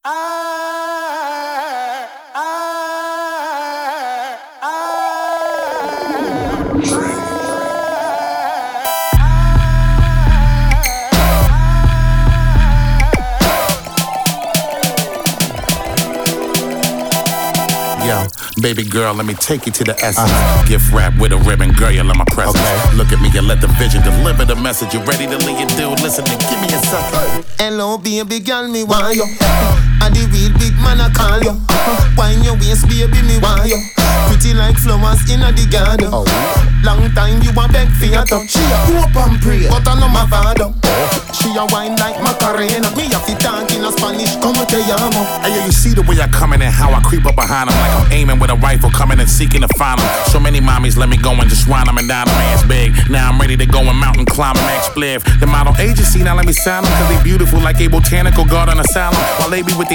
Yo, baby girl, let me take you to the essence. Gift wrap with a ribbon, girl, you love my presence. Okay. Look at me and let the vision deliver the message. You ready to leave your dude? Listen and give me a second. Hello, baby girl, me want you. And the real big man I call you. Wine your waist, baby, me want you. Pretty like flowers in the garden. Long time you a beg for your touch. She a hope and pray, but I know my father. She a wine like Macarena. Me a fit talk in a Spanish, como te llamo. Hey, yo, you see the way I come in and how I creep up behind them, like I'm aiming with a rifle, coming and seeking to find them. So many mommies let me go and just run them and down the man's big. Now I'm ready to go and mountain climb and max spliff. The model agency now let me sign them, cause they beautiful like a botanical garden asylum. While they be with their